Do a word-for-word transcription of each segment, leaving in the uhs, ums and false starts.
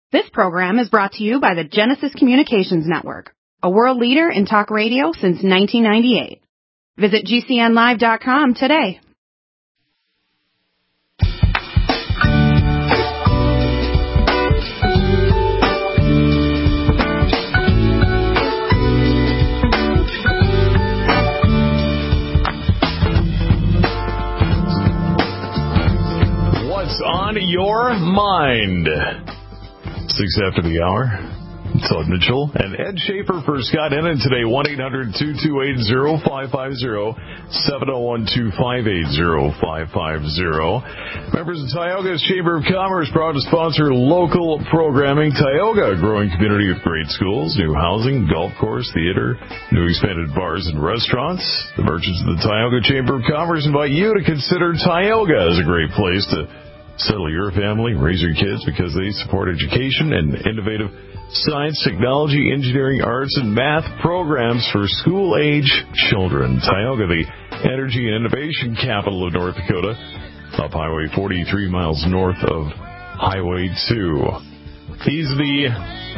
This program is brought to you by the Genesis Communications Network, a world leader in talk radio since nineteen ninety-eight. Visit G C N live dot com today. What's on your mind? Six after the hour. Todd Mitchell and Ed Schaefer for Scott Hennon today. one eight hundred two two eight zero five five zero, seven oh one two five eight zero five five zero. Members of Tioga's Chamber of Commerce proud to sponsor local programming. Tioga, a growing community with great schools, new housing, golf course, theater, new expanded bars and restaurants. The merchants of the Tioga Chamber of Commerce invite you to consider Tioga as a great place to settle your family, raise your kids, because they support education and innovative science, technology, engineering, arts, and math programs for school-age children. Tioga, the energy and innovation capital of North Dakota, up Highway forty-three miles north of Highway two. He's the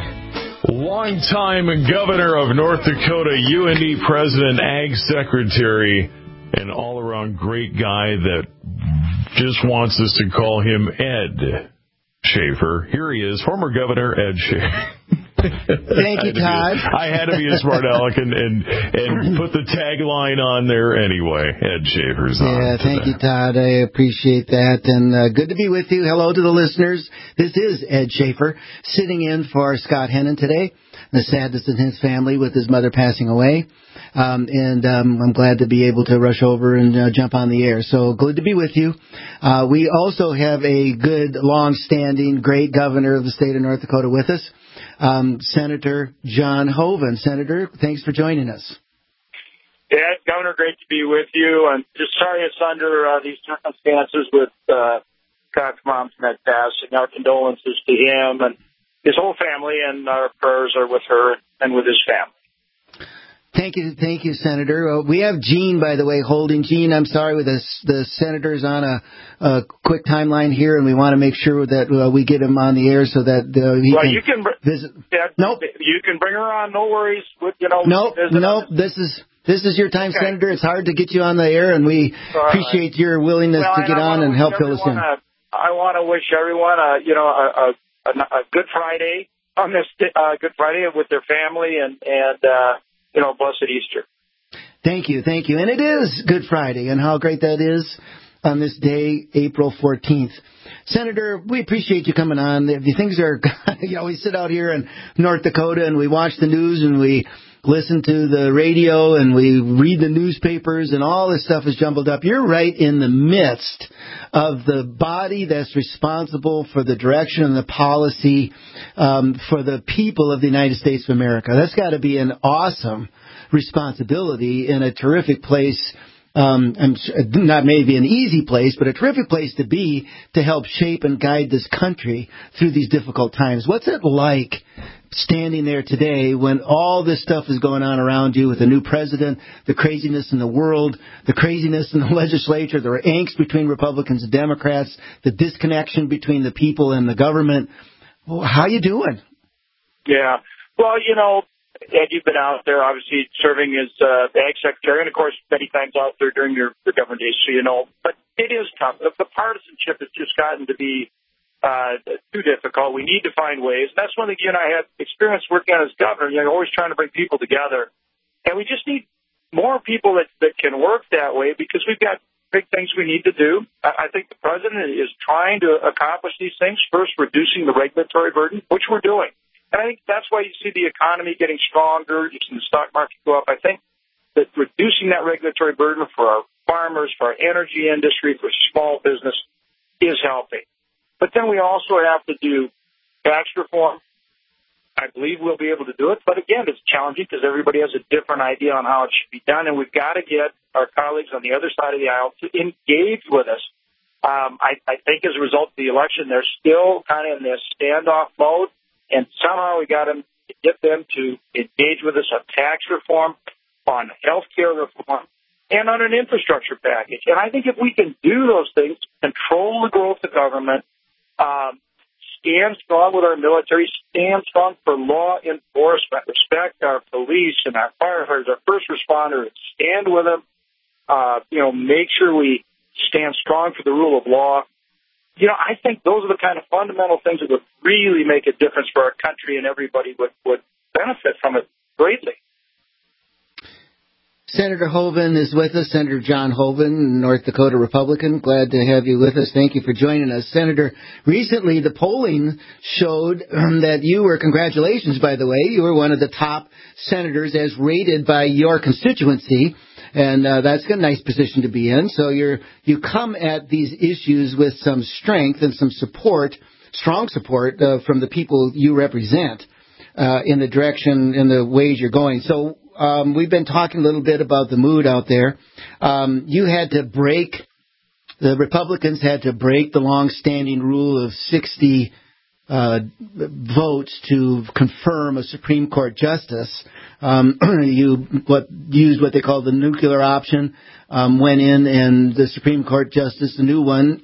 longtime governor of North Dakota, U N D president, ag secretary, an all-around great guy that just wants us to call him Ed Schaefer. Here he is, former Governor Ed Schaefer. Thank you, Todd. A, I had to be a smart aleck and, and, and put the tagline on there anyway. Ed Schaefer's on. Yeah, thank you, Todd. I appreciate that. And uh, good to be with you. Hello to the listeners. This is Ed Schaefer sitting in for Scott Hennon today. The sadness in his family with his mother passing away. Um, and um, I'm glad to be able to rush over and uh, jump on the air. So good to be with you. Uh, we also have a good, long-standing, great governor of the state of North Dakota with us, um, Senator John Hoeven. Senator, thanks for joining us. Yeah, Governor, great to be with you. And just sorry it's under uh, these circumstances with uh, Scott's mom's net passing. Our condolences to him and his whole family, and our prayers are with her and with his family. Thank you, thank you, Senator. Uh, we have Gene, by the way, holding. Gene, I'm sorry, with the, the senator's on a, a quick timeline here, and we want to make sure that uh, we get him on the air so that uh, he well, can, you can br- visit. Yeah, nope. You can bring her on. No worries. With, you know, nope. Nope. This is this is your time, okay. Senator. It's hard to get you on the air, and we All appreciate right. your willingness well, to get on and help fill us in. A, I want to wish everyone, a, you know, a, a, a Good Friday on this uh, Good Friday with their family, and and uh, you know, blessed Easter. Thank you, thank you. And it is Good Friday, and how great that is on this day, April fourteenth. Senator, we appreciate you coming on. The things are, you know, we sit out here in North Dakota and we watch the news and we listen to the radio and we read the newspapers and all this stuff is jumbled up. You're right in the midst of the body that's responsible for the direction and the policy um, for the people of the United States of America. That's got to be an awesome responsibility in a terrific place. Um, I'm not maybe an easy place, but a terrific place to be to help shape and guide this country through these difficult times. What's it like standing there today when all this stuff is going on around you with the new president, the craziness in the world, the craziness in the legislature, the angst between Republicans and Democrats, the disconnection between the people and the government? Well, how you doing? Yeah. Well, you know, Ed, you've been out there, obviously, serving as uh, the Ag Secretary, and, of course, many times out there during your, your government days, so you know. But it is tough. The, the partisanship has just gotten to be uh, too difficult. We need to find ways. And that's one thing you and I had experience working on as governor. You're always trying to bring people together. And we just need more people that, that can work that way, because we've got big things we need to do. I, I think the president is trying to accomplish these things. First, reducing the regulatory burden, which we're doing. And I think that's why you see the economy getting stronger. You see the stock market go up. I think that reducing that regulatory burden for our farmers, for our energy industry, for small business is helping. But then we also have to do tax reform. I believe we'll be able to do it. But again, it's challenging because everybody has a different idea on how it should be done. And we've got to get our colleagues on the other side of the aisle to engage with us. Um, I, I think as a result of the election, they're still kind of in this standoff mode. And somehow we got them to get them to engage with us on tax reform, on health care reform, and on an infrastructure package. And I think if we can do those things, control the growth of government, um, stand strong with our military, stand strong for law enforcement, respect our police and our firefighters, our first responders, stand with them, uh, you know, make sure we stand strong for the rule of law. You know, I think those are the kind of fundamental things that would really make a difference for our country, and everybody would, would benefit from it greatly. Senator Hoeven is with us, Senator John Hoeven, North Dakota Republican. Glad to have you with us. Thank you for joining us. Senator, recently the polling showed um, that you were, congratulations, by the way, you were one of the top senators as rated by your constituency, and uh, that's a nice position to be in. So you're you come at these issues with some strength and some support, strong support uh, from the people you represent uh, in the direction, in the ways you're going. So Um, we've been talking a little bit about the mood out there. Um, you had to break, the Republicans had to break the long-standing rule of sixty uh, votes to confirm a Supreme Court justice. Um, you what used what they call the nuclear option, um, went in, and the Supreme Court justice, the new one,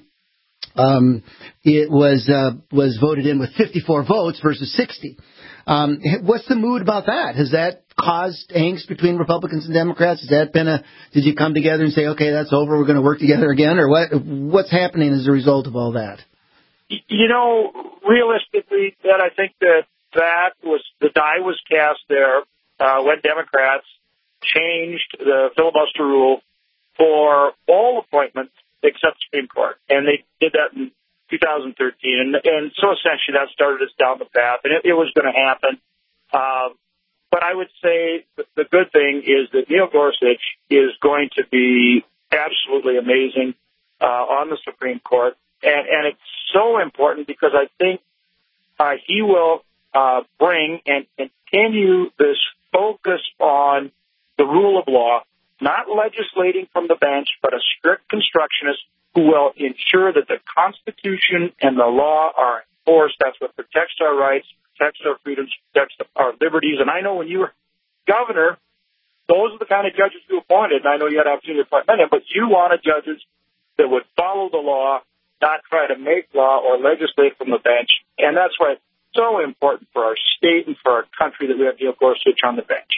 um, it was uh, was voted in with fifty-four votes versus sixty. Um, what's the mood about that? Has that caused angst between Republicans and Democrats? Has that been a, did you come together and say, okay, that's over, we're going to work together again? Or what? What's happening as a result of all that? You know, realistically, that I think that that was, the die was cast there uh, when Democrats changed the filibuster rule for all appointments except Supreme Court. And they did that in two thousand thirteen, and, and so essentially that started us down the path, and it, it was going to happen. Um, but I would say the, the good thing is that Neil Gorsuch is going to be absolutely amazing uh, on the Supreme Court, and, and it's so important because I think uh, he will uh, bring and continue this focus on the rule of law, not legislating from the bench, but a strict constructionist who will ensure that the Constitution and the law are enforced. That's what protects our rights, protects our freedoms, protects our liberties. And I know when you were governor, those are the kind of judges you appointed. And I know you had an opportunity to appoint many, but you wanted judges that would follow the law, not try to make law or legislate from the bench. And that's why it's so important for our state and for our country that we have Neil Gorsuch on the bench.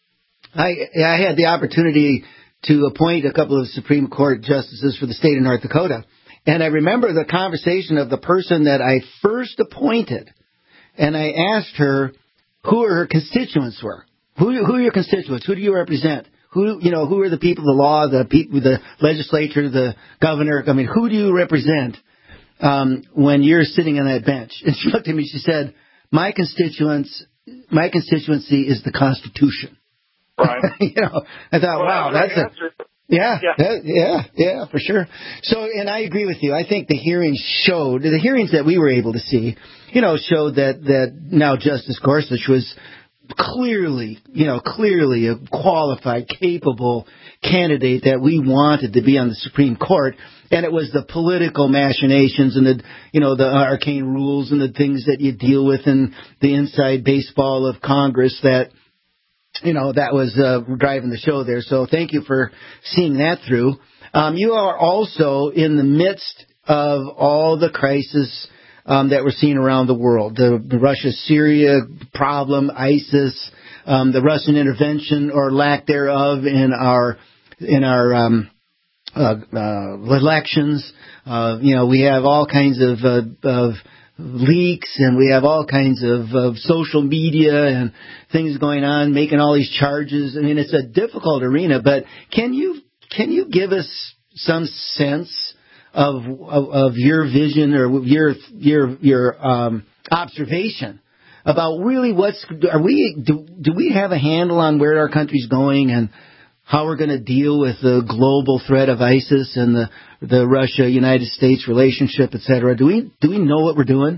I, I had the opportunity to appoint a couple of Supreme Court justices for the state of North Dakota. And I remember the conversation of the person that I first appointed. And I asked her who her constituents were. Who, who are your constituents? Who do you represent? Who, you know, who are the people, the law, the people, the legislature, the governor? I mean, who do you represent um, when you're sitting on that bench? And she looked at me, she said, my constituents, my constituency is the Constitution. Right. you know, I thought, well, wow, that's a, yeah, yeah. That, yeah, yeah, for sure. So, and I agree with you. I think the hearings showed, the hearings that we were able to see, you know, showed that, that now Justice Gorsuch was clearly, you know, clearly a qualified, capable candidate that we wanted to be on the Supreme Court. And it was the political machinations and the, you know, the arcane rules and the things that you deal with in the inside baseball of Congress that, you know, that was uh, driving the show there. So thank you for seeing that through. Um, you are also in the midst of all the crisis um, that we're seeing around the world. The, the Russia-Syria problem, ISIS, um, the Russian intervention or lack thereof in our in our um, uh, uh, elections. Uh, you know, we have all kinds of, uh, of leaks, and we have all kinds of, of social media and things going on, making all these charges. I mean, it's a difficult arena, but can you can you give us some sense of of, of your vision or your your your um, observation about really what's are we do, do we have a handle on where our country's going and how we're going to deal with the global threat of ISIS and the the Russia-United States relationship, et cetera? Do we do we know what we're doing?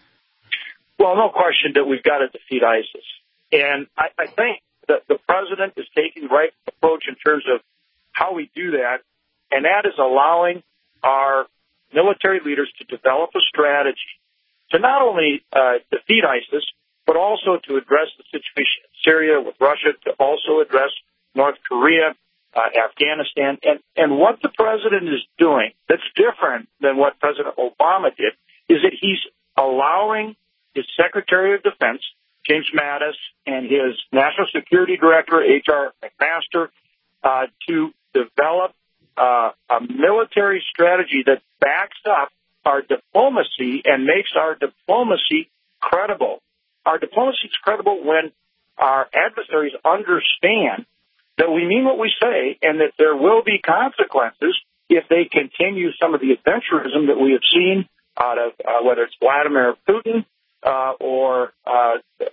Well, no question that we've got to defeat ISIS. And I, I think that the president is taking the right approach in terms of how we do that, and that is allowing our military leaders to develop a strategy to not only uh, defeat ISIS, but also to address the situation in Syria with Russia, to also address North Korea, uh, Afghanistan. And, and what the president is doing that's different than what President Obama did is that he's allowing his Secretary of Defense, James Mattis, and his National Security Director, H R McMaster, uh, to develop uh, a military strategy that backs up our diplomacy and makes our diplomacy credible. Our diplomacy is credible when our adversaries understand that we mean what we say and that there will be consequences if they continue some of the adventurism that we have seen out of uh, whether it's Vladimir Putin uh, or uh,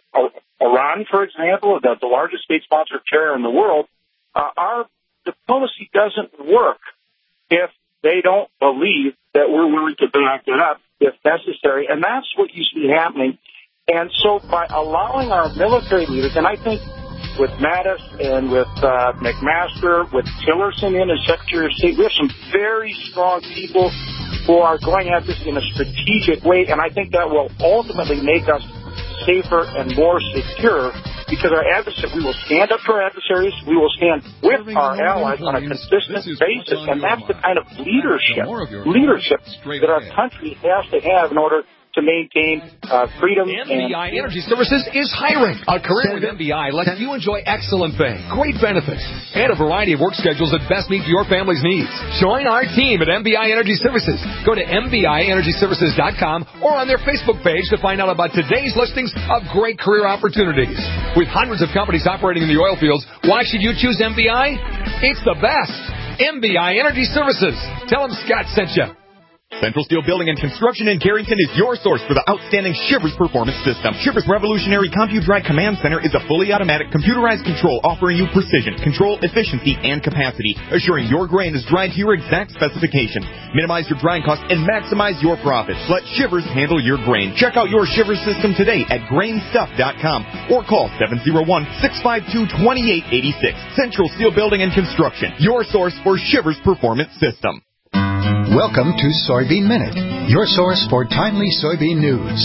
Iran, for example, the, the largest state-sponsored terror in the world. Uh, our diplomacy doesn't work if they don't believe that we're willing to back it up if necessary, and that's what you see happening. And so by allowing our military leaders, and I think with Mattis and with uh, McMaster, with Tillerson in as Secretary of State, we have some very strong people who are going at this in a strategic way, and I think that will ultimately make us safer and more secure because our adversaries, we will stand up to our adversaries, we will stand with our allies on a consistent basis, and that's the kind of leadership, leadership that our country has to have in order to maintain uh, freedom. M B I and Energy Services is hiring. A career with M B I lets you enjoy excellent pay, great benefits, and a variety of work schedules that best meet your family's needs. Join our team at M B I Energy Services. Go to M B I energy services dot com or on their Facebook page to find out about today's listings of great career opportunities. With hundreds of companies operating in the oil fields, why should you choose M B I? It's the best. M B I Energy Services. Tell them Scott sent you. Central Steel Building and Construction in Carrington is your source for the outstanding Shivers Performance System. Shivers Revolutionary CompuDrive Command Center is a fully automatic computerized control offering you precision, control, efficiency, and capacity, assuring your grain is dried to your exact specifications. Minimize your drying costs and maximize your profits. Let Shivers handle your grain. Check out your Shivers system today at grain stuff dot com or call seven oh one, six five two, two eight eight six. Central Steel Building and Construction, your source for Shivers Performance System. Welcome to Soybean Minute, your source for timely soybean news.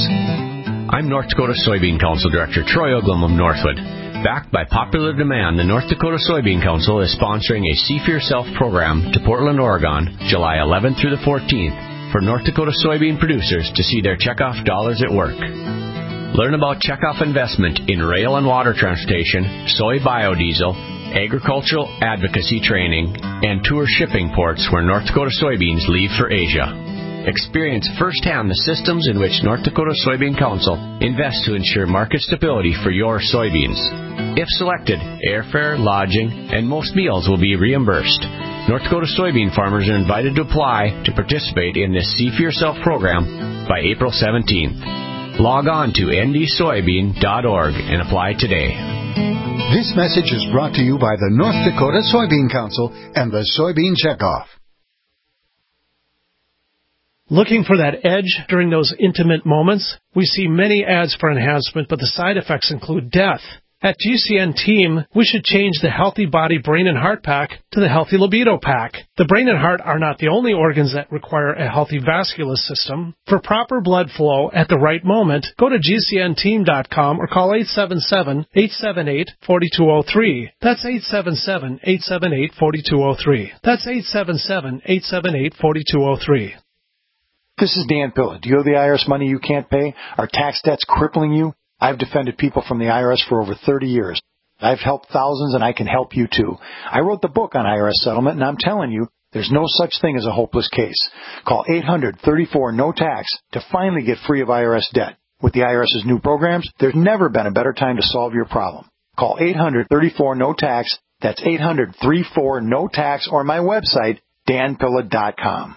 I'm North Dakota Soybean Council Director Troy Uglum of Northwood. Backed by popular demand, the North Dakota Soybean Council is sponsoring a See for Yourself program to Portland, Oregon, July eleventh through the fourteenth, for North Dakota soybean producers to see their checkoff dollars at work. Learn about checkoff investment in rail and water transportation, soy biodiesel, agricultural advocacy training, and tour shipping ports where North Dakota soybeans leave for Asia. Experience firsthand the systems in which North Dakota Soybean Council invests to ensure market stability for your soybeans. If selected, airfare, lodging, and most meals will be reimbursed. North Dakota soybean farmers are invited to apply to participate in this See for Yourself program by April seventeenth. Log on to n d soybean dot org and apply today. This message is brought to you by the North Dakota Soybean Council and the Soybean Checkoff. Looking for that edge during those intimate moments? We see many ads for enhancement, but the side effects include death. At G C N Team, we should change the Healthy Body Brain and Heart Pack to the Healthy Libido Pack. The brain and heart are not the only organs that require a healthy vascular system. For proper blood flow at the right moment, go to G C N team dot com or call eight seven seven, eight seven eight, four two zero three. That's eight seven seven, eight seven eight, four two zero three. That's eight seven seven, eight seven eight, four two zero three. This is Dan Pilla. Do you owe the I R S money you can't pay? Are tax debts crippling you? I've defended people from the I R S for over thirty years. I've helped thousands, and I can help you, too. I wrote the book on I R S settlement, and I'm telling you, there's no such thing as a hopeless case. Call eight hundred, thirty-four, no tax to finally get free of I R S debt. With the IRS's new programs, there's never been a better time to solve your problem. Call eight hundred, thirty-four, no tax. That's eight hundred, thirty-four, no tax, or my website, dan pilla dot com.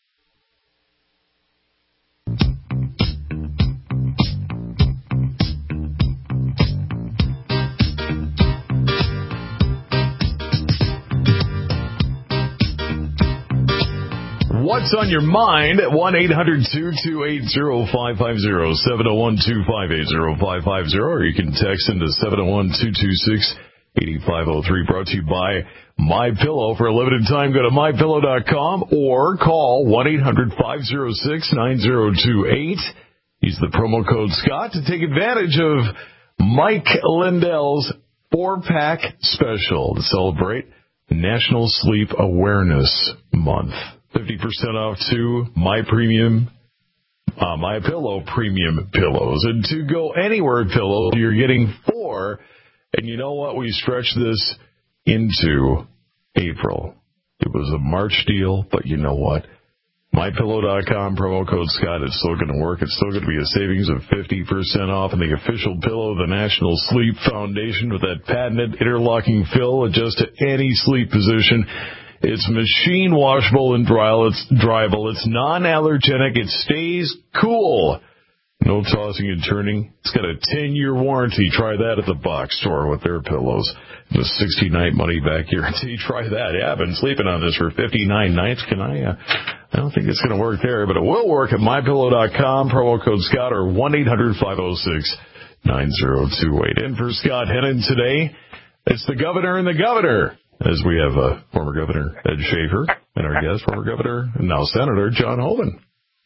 What's on your mind at one eight hundred, two two eight, zero five five zero, seven oh one, two five eight, zero five five zero, or you can text into seven oh one, two two six, eight five oh three, brought to you by MyPillow. For a limited time, go to my pillow dot com or call one eight hundred, five oh six, nine oh two eight. Use the promo code Scott to take advantage of Mike Lindell's four-pack special to celebrate National Sleep Awareness Month. fifty percent off to My Premium uh, MyPillow premium pillows. And to go anywhere pillow, you're getting four. And you know what? We stretched this into April. It was a March deal, but you know what? My Pillow dot com, promo code Scott, is still going to work. It's still going to be a savings of fifty percent off on the official pillow of the National Sleep Foundation with that patented interlocking fill, adjust to any sleep position. It's machine washable and dryable. It's non-allergenic. It stays cool. No tossing and turning. It's got a ten-year warranty. Try that at the box store with their pillows. The sixty-night money-back guarantee. Try that. Yeah, I've been sleeping on this for fifty-nine nights. Can I? Uh, I don't think it's going to work there, but it will work at My Pillow dot com. Promo code Scott or one eight hundred five oh six nine oh two eight. In for Scott Hennen today, it's the governor and the governor, as we have uh, former Governor Ed Schaefer and our guest, former Governor and now Senator John Hoeven.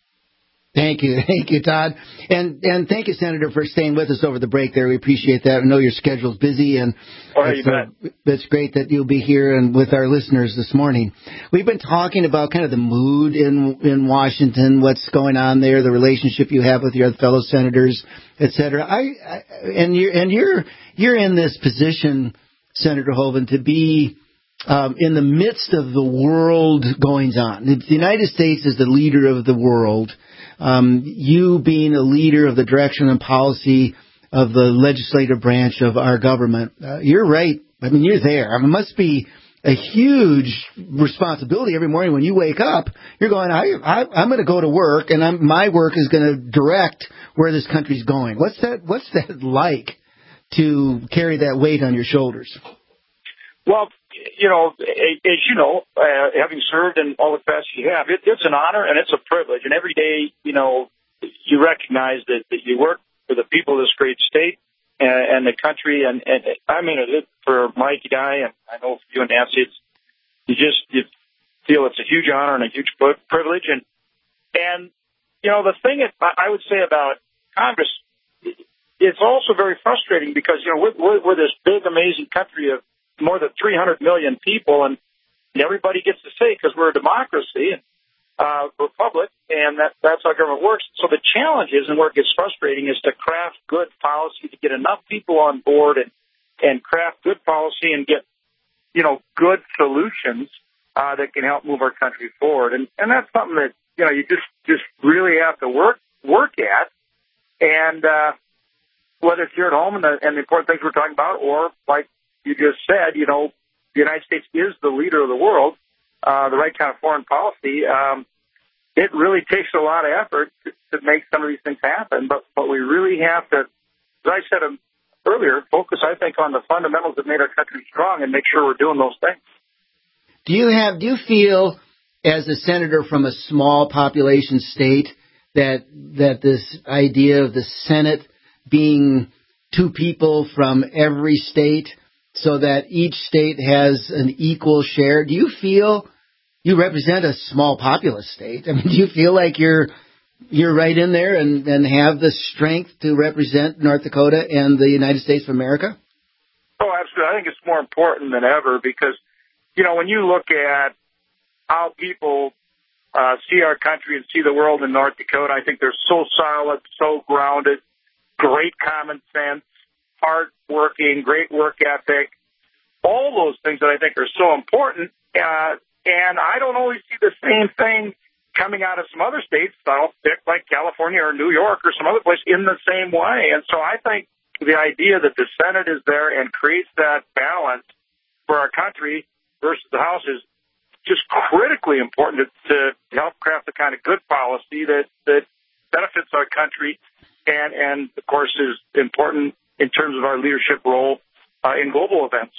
Thank you. Thank you, Todd. And and thank you, Senator, for staying with us over the break there. We appreciate that. I know your schedule's busy, and oh, it's, uh, it's great that you'll be here and with our listeners this morning. We've been talking about kind of the mood in in Washington, what's going on there, the relationship you have with your fellow senators, et cetera. I, I and you're and you're you're in this position, Senator Hoeven, to be Um, in the midst of the world goings on. The United States is the leader of the world. Um, you being a leader of the direction and policy of the legislative branch of our government, uh, you're right. I mean, you're there. I mean, it must be a huge responsibility every morning when you wake up. You're going, I, I, I'm going to go to work, and I'm, my work is going to direct where this country's going. What's that? What's that like to carry that weight on your shoulders? Well, you know, as you know, uh, having served in all the capacities you have, it, it's an honor and it's a privilege. And every day, you know, you recognize that, that you work for the people of this great state and, and the country. And, and I mean, it, for Mike and I, and I know for you and Nancy, it's, you just you feel it's a huge honor and a huge privilege. And, and you know, the thing that I would say about Congress, it's also very frustrating because, you know, we're, we're, we're this big, amazing country of more than three hundred million people, and everybody gets to say because we're a democracy and uh, republic, and that, that's how government works. So the challenge is, and where it gets frustrating, is to craft good policy to get enough people on board and, and craft good policy and get, you know, good solutions uh, that can help move our country forward. And, and that's something that, you know, you just, just really have to work work at. And uh, whether it's here at home and the, and the important things we're talking about, or like you just said, you know, the United States is the leader of the world, uh, the right kind of foreign policy. Um, it really takes a lot of effort to, to make some of these things happen. But, but we really have to, as I said earlier, focus, I think, on the fundamentals that made our country strong and make sure we're doing those things. Do you have, do you feel, as a senator from a small population state, that that this idea of the Senate being two people from every state, so that each state has an equal share. Do you feel you represent a small populous state? I mean, do you feel like you're you're right in there and, and have the strength to represent North Dakota and the United States of America? Oh, absolutely. I think it's more important than ever because, you know, when you look at how people uh, see our country and see the world in North Dakota, I think they're so solid, so grounded, great common sense, hard-working, great work ethic, all those things that I think are so important. Uh, and I don't always see the same thing coming out of some other states, I'll pick like California or New York or some other place, in the same way. And so I think the idea that the Senate is there and creates that balance for our country versus the House is just critically important to, to help craft the kind of good policy that, that benefits our country and, and, of course, is important in terms of our leadership role uh, in global events.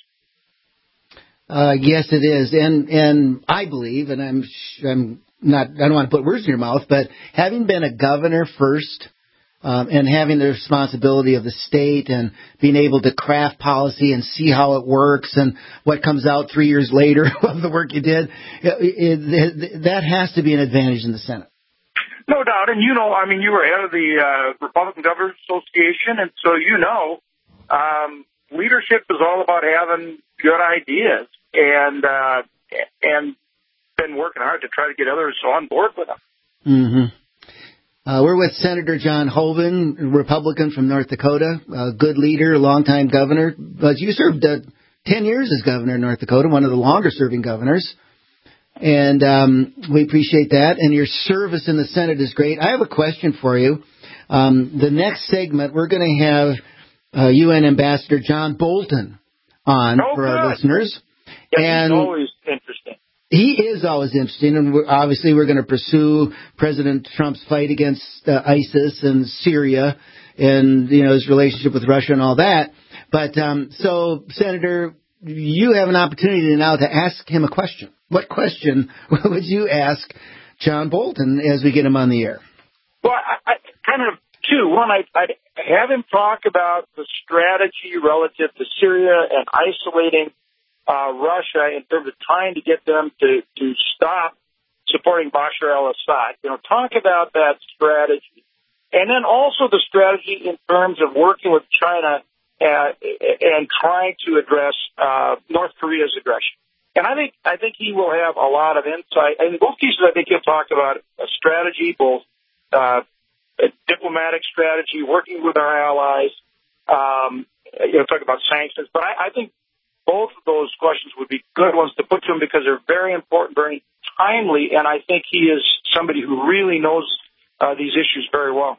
Uh, yes, it is, and and I believe, and I'm I'm not I don't want to put words in your mouth, but having been a governor first, um, and having the responsibility of the state and being able to craft policy and see how it works and what comes out three years later of the work you did, it, it, that has to be an advantage in the Senate. No doubt. And, you know, I mean, you were head of the uh, Republican Governors Association, and so you know um, leadership is all about having good ideas and uh, and been working hard to try to get others on board with them. Mm-hmm. Uh, we're with Senator John Hoeven, Republican from North Dakota, a good leader, longtime governor. But you served uh, ten years as governor of North Dakota, one of the longer-serving governors. And um, we appreciate that. And your service in the Senate is great. I have a question for you. Um, the next segment, we're going to have uh, U N Ambassador John Bolton on oh, for good. our listeners. Yeah, and he's always interesting. He is always interesting, and we're, obviously we're going to pursue President Trump's fight against uh, ISIS and Syria, and you know his relationship with Russia and all that. But um, so, Senator, you have an opportunity now to ask him a question. What question would you ask John Bolton as we get him on the air? Well, I, I kind of two. One, I, I'd have him talk about the strategy relative to Syria and isolating Uh, Russia in terms of trying to get them to, to stop supporting Bashar al-Assad. You know, talk about that strategy. And then also the strategy in terms of working with China uh, and trying to address uh, North Korea's aggression. And I think I think he will have a lot of insight. And in both cases, I think he'll talk about a strategy, both uh, a diplomatic strategy, working with our allies, um, you know, talk about sanctions. But I, I think both of those questions would be good ones to put to him because they're very important, very timely, and I think he is somebody who really knows uh, these issues very well.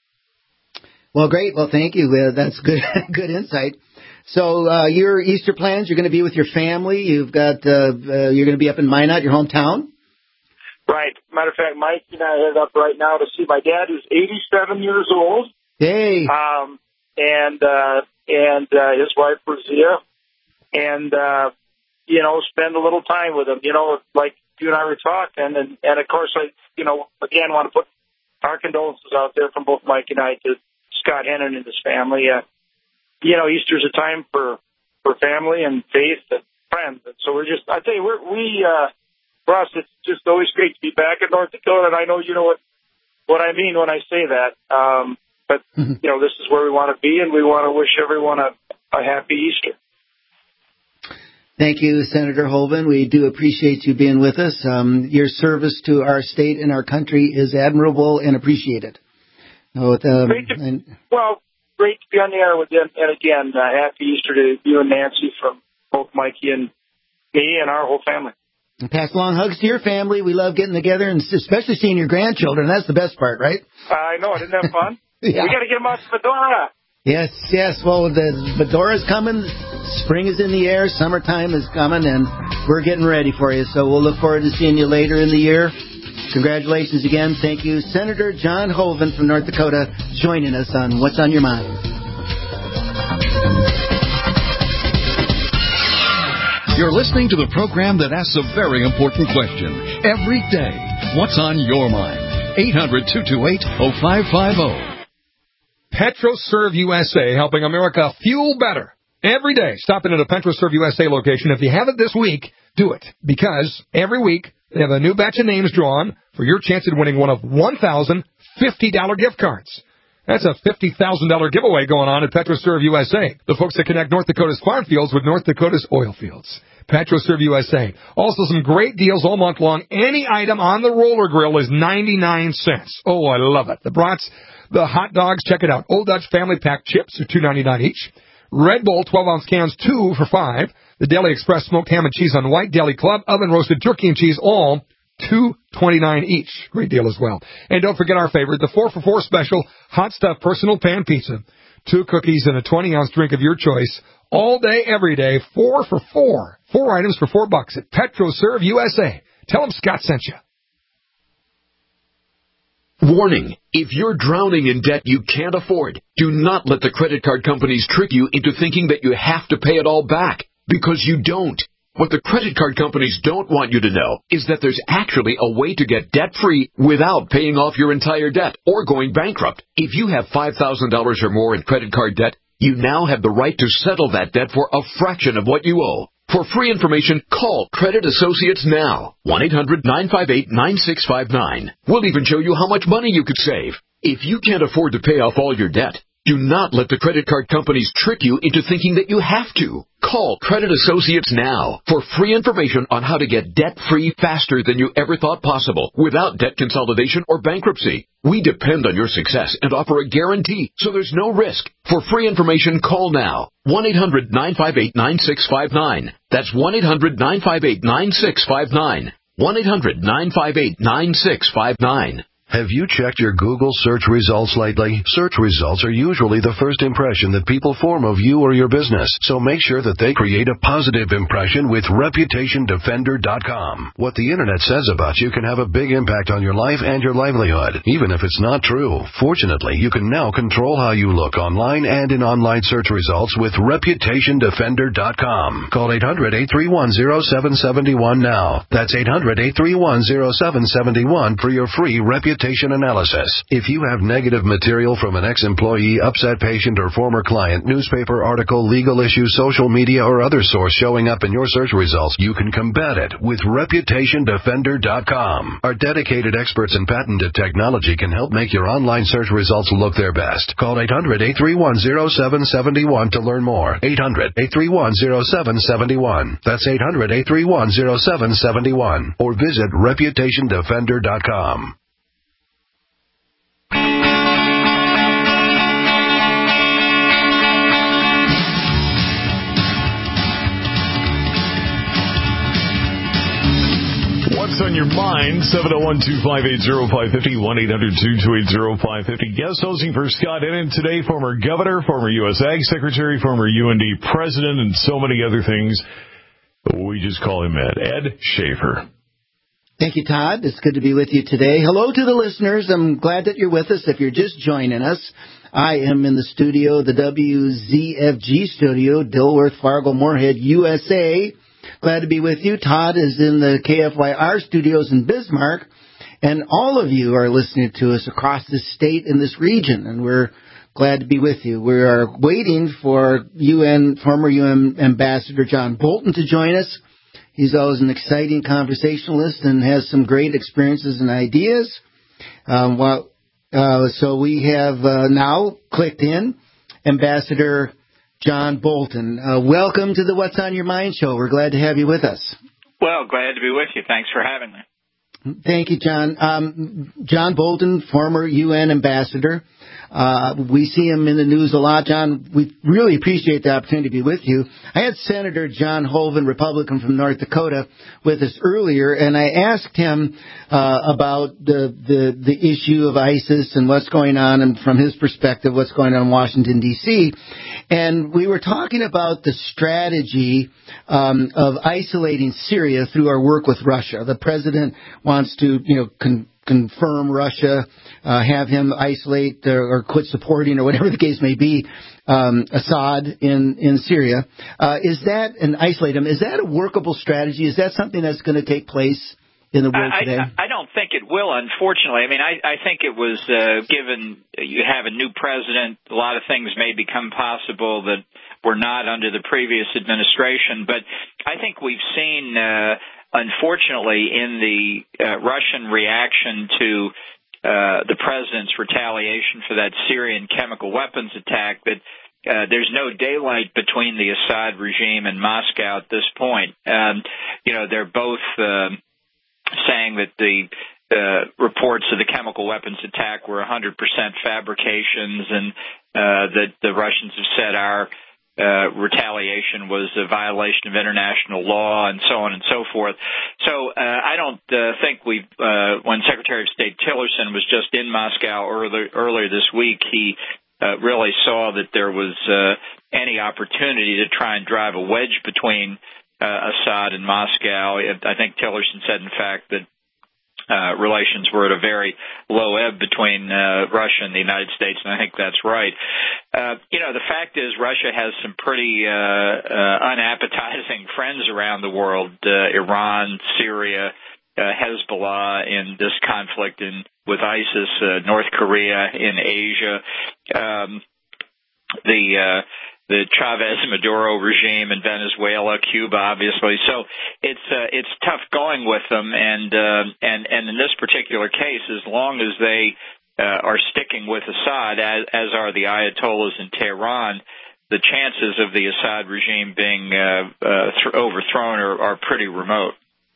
Well, great. Well, thank you. Uh, that's good good insight. So uh, your Easter plans, you're going to be with your family. You've got uh, uh, you're going to be up in Minot, your hometown? Right. Matter of fact, Mike and I headed up right now to see my dad, who's eighty-seven years old. Hey. Um, and uh, and uh, his wife, Razia. And, uh, you know, spend a little time with him, you know, like you and I were talking. And, and of course, I, you know, again, want to put our condolences out there from both Mike and I to Scott Hennon and his family. Uh, you know, Easter's a time for, for family and faith and friends. And so we're just, I tell you, we're, we, uh, for us, it's just always great to be back in North Dakota. And I know you know what, what I mean when I say that. Um, but, mm-hmm. you know, this is where we want to be, and we want to wish everyone a, a happy Easter. Thank you, Senator Hoeven. We do appreciate you being with us. Um, your service to our state and our country is admirable and appreciated. With, um, great to, and, well, great to be on the air with you. And again, uh, happy Easter to you and Nancy from both Mikey and me and our whole family. And pass along hugs to your family. We love getting together, and especially seeing your grandchildren. That's the best part, right? I know. Isn't that fun? Yeah. We got to get them out to Medora. Yes, yes. Well, the Medora's coming. Spring is in the air. Summertime is coming, and we're getting ready for you. So we'll look forward to seeing you later in the year. Congratulations again. Thank you, Senator John Hoeven from North Dakota, joining us on What's on Your Mind. You're listening to the program that asks a very important question every day. What's on your mind? eight hundred, two two eight, oh five five oh. PetroServe U S A, helping America fuel better. Every day, stop in at a PetroServe U S A location. If you have it this week, do it. Because every week, they have a new batch of names drawn for your chance at winning one of one thousand fifty dollars gift cards. That's a fifty thousand dollars giveaway going on at PetroServe U S A. The folks that connect North Dakota's farm fields with North Dakota's oil fields. PetroServe U S A. Also some great deals all month long. Any item on the roller grill is ninety-nine cents. Oh, I love it. The brats, the hot dogs, check it out. Old Dutch Family Pack chips are two ninety-nine each. Red Bull twelve ounce cans, two for five. The Deli Express smoked ham and cheese on White Deli Club, oven roasted turkey and cheese, all two twenty-nine each. Great deal as well. And don't forget our favorite, the four for four special hot stuff personal pan pizza. Two cookies and a twenty ounce drink of your choice. All day, every day, four for four. Four items for four bucks at PetroServe U S A. Tell them Scott sent you. Warning, if you're drowning in debt you can't afford, do not let the credit card companies trick you into thinking that you have to pay it all back, because you don't. What the credit card companies don't want you to know is that there's actually a way to get debt-free without paying off your entire debt or going bankrupt. If you have five thousand dollars or more in credit card debt, you now have the right to settle that debt for a fraction of what you owe. For free information, call Credit Associates now. one eight hundred nine five eight nine six five nine. We'll even show you how much money you could save. If you can't afford to pay off all your debt, do not let the credit card companies trick you into thinking that you have to. Call Credit Associates now for free information on how to get debt-free faster than you ever thought possible without debt consolidation or bankruptcy. We depend on your success and offer a guarantee, so there's no risk. For free information, call now. one eight hundred nine five eight nine six five nine. That's one eight hundred nine five eight nine six five nine. one eight hundred nine five eight nine six five nine. Have you checked your Google search results lately? Search results are usually the first impression that people form of you or your business, so make sure that they create a positive impression with Reputation Defender dot com. What the Internet says about you can have a big impact on your life and your livelihood, even if it's not true. Fortunately, you can now control how you look online and in online search results with Reputation Defender dot com. Call eight hundred eight three one zero seven seven one now. That's eight hundred eight three one zero seven seven one for your free Reputation analysis. If you have negative material from an ex-employee, upset patient, or former client, newspaper article, legal issue, social media, or other source showing up in your search results, you can combat it with Reputation Defender dot com. Our dedicated experts in patented technology can help make your online search results look their best. Call eight hundred eight three one zero seven seven one to learn more. eight hundred eight three one zero seven seven one. That's eight hundred eight three one zero seven seven one. Or visit Reputation Defender dot com. What's on your mind? seven oh one, two five eight, oh five five oh, one eight hundred two two eight oh five five oh. Guest hosting for Scott Innan today, former governor, former U S Ag Secretary, former U N D president, and so many other things. We just call him Ed. Ed Schaefer. Thank you, Todd. It's good to be with you today. Hello to the listeners. I'm glad that you're with us. If you're just joining us, I am in the studio, the W Z F G studio, Dilworth, Fargo, Moorhead, U S A. Glad to be with you. Todd is in the K F Y R studios in Bismarck, and all of you are listening to us across this state and this region, and we're glad to be with you. We are waiting for U N former U N Ambassador John Bolton to join us. He's always an exciting conversationalist and has some great experiences and ideas. Um, well, uh, so we have uh, now clicked in Ambassador John Bolton. Uh, welcome to the What's on Your Mind show. We're glad to have you with us. Well, glad to be with you. Thanks for having me. Thank you, John. Um, John Bolton, former U N ambassador. Uh, we see him in the news a lot. John, we really appreciate the opportunity to be with you. I had Senator John Hoeven, Republican from North Dakota, with us earlier, and I asked him uh, about the, the the issue of ISIS and what's going on, and from his perspective, what's going on in Washington, D C And we were talking about the strategy um, of isolating Syria through our work with Russia. The president wants to, you know, con- confirm Russia, uh, have him isolate or, or quit supporting, or whatever the case may be, um, Assad in, in Syria. Uh, is that, and isolate him, is that a workable strategy? Is that something that's going to take place in the world I, today? I, I don't think it will, unfortunately. I mean, I, I think it was uh, given you have a new president, a lot of things may become possible that were not under the previous administration. But I think we've seen, uh, unfortunately, in the uh, Russian reaction to uh, the president's retaliation for that Syrian chemical weapons attack, that Uh, there's no daylight between the Assad regime and Moscow at this point. Um, you know, they're both uh, saying that the uh, reports of the chemical weapons attack were one hundred percent fabrications, and uh, that the Russians have said our uh, retaliation was a violation of international law, and so on and so forth. So uh, I don't uh, think we've, uh, when Secretary of State Tillerson was just in Moscow earlier, earlier this week, he Uh, really saw that there was uh, any opportunity to try and drive a wedge between uh, Assad and Moscow. I think Tillerson said, in fact, that uh, relations were at a very low ebb between uh, Russia and the United States, and I think that's right. Uh, you know, the fact is Russia has some pretty uh, uh, unappetizing friends around the world, uh, Iran, Syria, uh, Hezbollah in this conflict in with ISIS, uh, North Korea, in Asia, um, the uh, the Chavez Maduro regime in Venezuela, Cuba, obviously. So it's uh, it's tough going with them, and uh, and and in this particular case, as long as they uh, are sticking with Assad, as, as are the Ayatollahs in Tehran, the chances of the Assad regime being uh, uh, th- overthrown are, are pretty remote.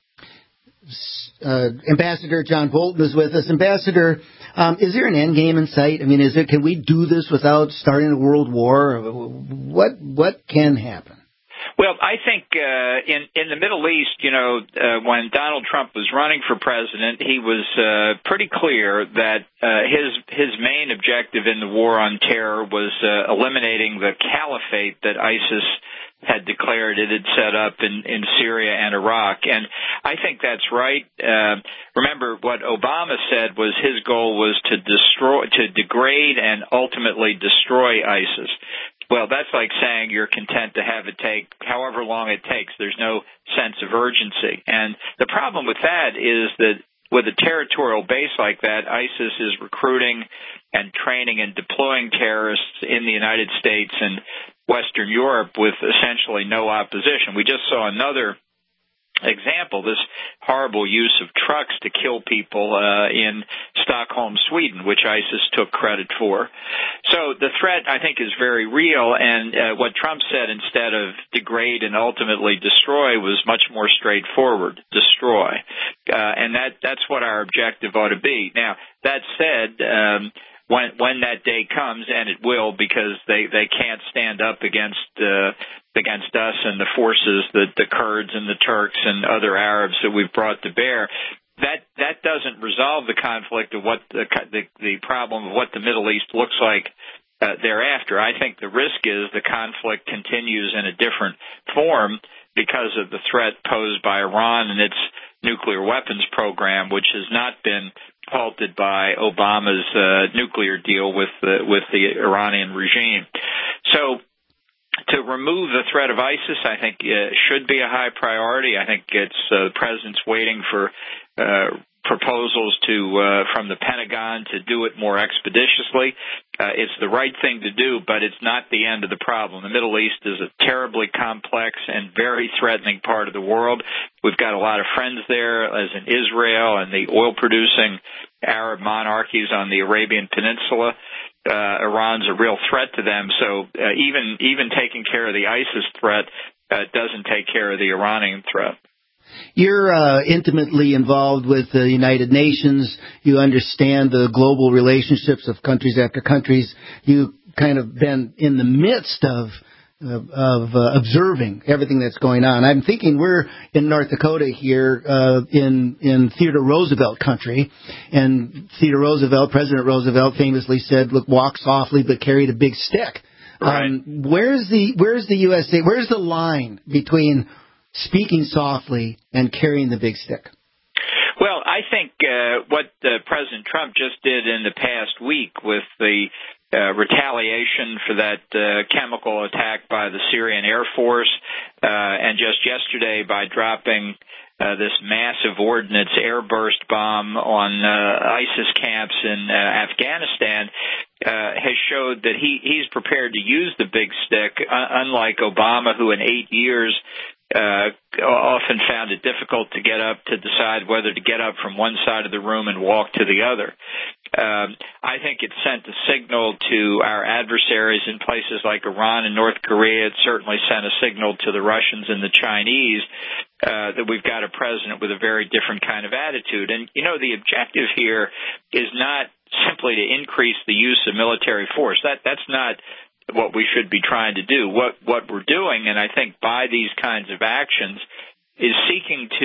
Uh, Ambassador John Bolton is with us. Ambassador, um, is there an end game in sight? I mean, is it? Can we do this without starting a world war? What what can happen? Well, I think uh, in in the Middle East, you know, uh, when Donald Trump was running for president, he was uh, pretty clear that uh, his his main objective in the war on terror was uh, eliminating the caliphate that ISIS had declared it had set up in, in Syria and Iraq. And I think that's right. Uh, remember, what Obama said was his goal was to destroy, to degrade and ultimately destroy ISIS. Well, that's like saying you're content to have it take however long it takes. There's no sense of urgency. And the problem with that is that with a territorial base like that, ISIS is recruiting and training and deploying terrorists in the United States and Western Europe with essentially no opposition. We just saw another example, this horrible use of trucks to kill people uh, in Stockholm, Sweden, which ISIS took credit for. So the threat, I think, is very real, and uh, what Trump said instead of degrade and ultimately destroy was much more straightforward, destroy. Uh, and that that's what our objective ought to be. Now, that said, um, when when that day comes, and it will, because they, they can't stand up against uh, against us and the forces, that the Kurds and the Turks and other Arabs that we've brought to bear, that that doesn't resolve the conflict of what the the, the problem of what the Middle East looks like uh, thereafter. I think the risk is the conflict continues in a different form because of the threat posed by Iran and its nuclear weapons program, which has not been halted by Obama's uh, nuclear deal with the, with the Iranian regime. So to remove the threat of ISIS, I think uh, should be a high priority. I think it's uh, the president's waiting for uh, proposals to uh, from the Pentagon to do it more expeditiously. Uh, it's the right thing to do, but it's not the end of the problem. The Middle East is a terribly complex and very threatening part of the world. We've got a lot of friends there, as in Israel and the oil-producing Arab monarchies on the Arabian Peninsula. Uh, Iran's a real threat to them, so uh, even even taking care of the ISIS threat uh, doesn't take care of the Iranian threat. You're uh, intimately involved with the United Nations. You understand the global relationships of countries after countries. You kind of been in the midst of of, of uh, observing everything that's going on. I'm thinking we're in North Dakota here uh, in in Theodore Roosevelt country, and Theodore Roosevelt, President Roosevelt, famously said, "Look, walk softly, but carry the big stick." Right. Um, where's the where's the U S A? Where's the line between speaking softly and carrying the big stick? Well, I think uh, what uh, President Trump just did in the past week with the uh, retaliation for that uh, chemical attack by the Syrian Air Force, uh, and just yesterday by dropping uh, this massive ordnance airburst bomb on uh, ISIS camps in uh, Afghanistan, uh, has showed that he, he's prepared to use the big stick, uh, unlike Obama, who in eight years Uh, often found it difficult to get up to decide whether to get up from one side of the room and walk to the other. Um, I think it sent a signal to our adversaries in places like Iran and North Korea. It certainly sent a signal to the Russians and the Chinese uh, that we've got a president with a very different kind of attitude. And, you know, the objective here is not simply to increase the use of military force. That that's not what we should be trying to do. What what we're doing, and I think by these kinds of actions, is seeking to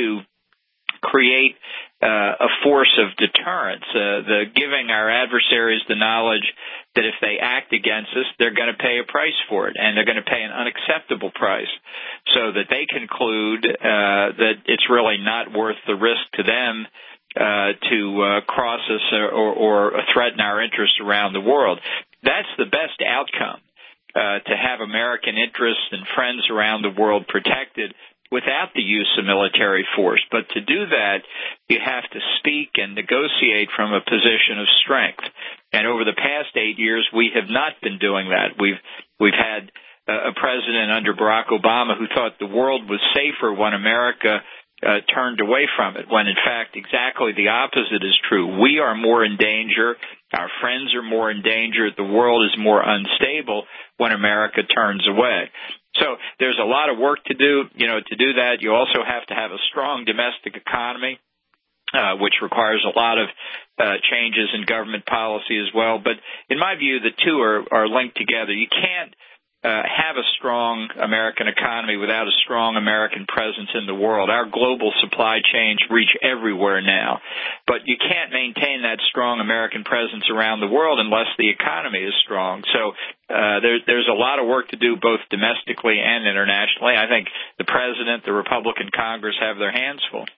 create uh, a force of deterrence, uh, the giving our adversaries the knowledge that if they act against us, they're going to pay a price for it, and they're going to pay an unacceptable price, so that they conclude uh, that it's really not worth the risk to them uh, to uh, cross us or, or, or threaten our interests around the world. That's the best outcome. Uh, to have American interests and friends around the world protected without the use of military force. But to do that, you have to speak and negotiate from a position of strength. And over the past eight years, we have not been doing that. We've we've had a president under Barack Obama who thought the world was safer when America uh, turned away from it, when in fact exactly the opposite is true. We are more in danger Our friends are more endangered. The world is more unstable when America turns away. So there's a lot of work to do. You know, to do that, you also have to have a strong domestic economy, uh, which requires a lot of uh, changes in government policy as well. But in my view, the two are, are linked together. You can't Uh, have a strong American economy without a strong American presence in the world. Our global supply chains reach everywhere now, but you can't maintain that strong American presence around the world unless the economy is strong. So uh, there, there's a lot of work to do both domestically and internationally. I think the President, the Republican Congress have their hands full.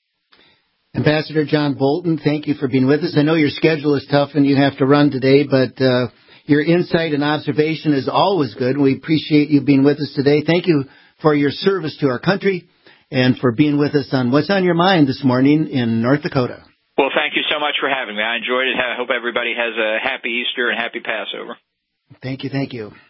Ambassador John Bolton, thank you for being with us. I know your schedule is tough and you have to run today, but uh, your insight and observation is always good. We appreciate you being with us today. Thank you for your service to our country and for being with us on What's on Your Mind this morning in North Dakota. Well, thank you so much for having me. I enjoyed it. I hope everybody has a happy Easter and happy Passover. Thank you, thank you.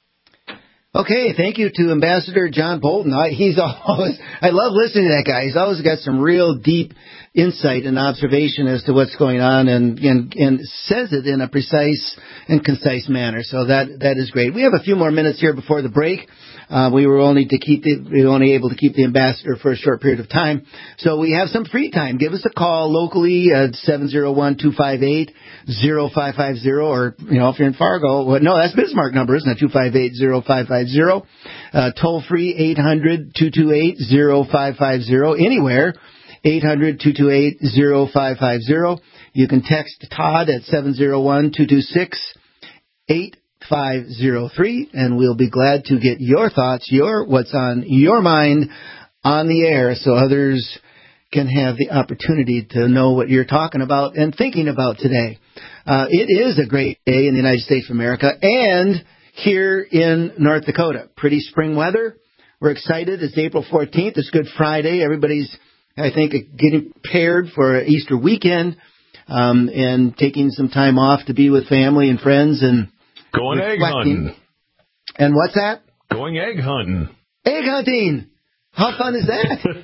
Okay, thank you to Ambassador John Bolton. I, he's always, I love listening to that guy. He's always got some real deep insight and observation as to what's going on, and, and, and says it in a precise and concise manner. So that, that is great. We have a few more minutes here before the break. Uh, we were only to keep the, we were only able to keep the ambassador for a short period of time. So we have some free time. Give us a call locally at seven oh one, two five eight, oh five five oh, or, you know, if you're in Fargo, well, no, that's Bismarck number, isn't it? two five eight, oh five five oh. Uh, toll free eight hundred, two two eight, oh five five oh. Anywhere, eight hundred, two two eight, oh five five oh. You can text Todd at seven oh one, two two six, eight five oh three, and we'll be glad to get your thoughts, your what's on your mind on the air, so others can have the opportunity to know what you're talking about and thinking about today. Uh, it is a great day in the United States of America and here in North Dakota. Pretty spring weather. We're excited. It's April fourteenth. It's Good Friday. Everybody's, I think, getting prepared for Easter weekend um, and taking some time off to be with family and friends and going egg hunting. And what's that? Going egg hunting. Egg hunting. How fun is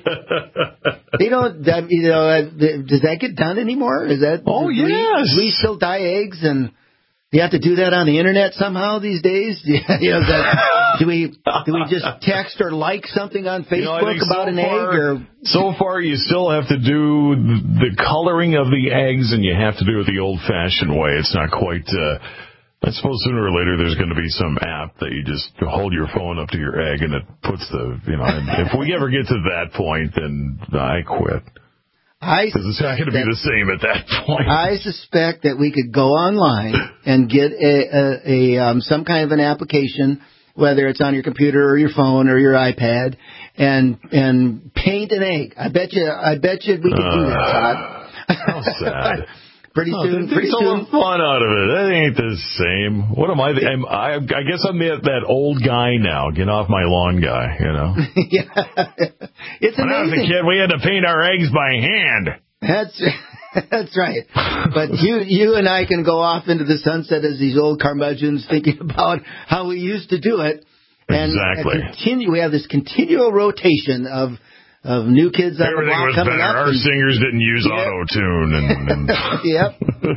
that? They don't, you know, does that get done anymore? Is that? Oh, we, yes. We still dye eggs, and you have to do that on the internet somehow these days. You know, that, do we do we just text or like something on Facebook you know, about so an far, egg? Or so far, you still have to do the coloring of the eggs, and you have to do it the old-fashioned way. It's not quite. Uh, I suppose sooner or later there's going to be some app that you just hold your phone up to your egg and it puts the, you know, and if we ever get to that point, then I quit. Because it's not going to be the same at that point. I suspect that we could go online and get a, a, a um, some kind of an application, whether it's on your computer or your phone or your iPad, and and paint an egg. I bet you, I bet you we could uh, do that, Todd. How sad. Pretty oh, soon, pretty soon. fun out of it. That ain't the same. What am I? I'm, I, I guess I'm that, that old guy now. Get off my lawn guy, you know. Yeah, it's when amazing. I was a kid, we had to paint our eggs by hand. That's that's right. But you you and I can go off into the sunset as these old curmudgeons thinking about how we used to do it. And exactly. Continue, we have this continual rotation of. Of new kids on Everything the block was coming better. up. Our and, singers didn't use yep. auto-tune. And, and yep.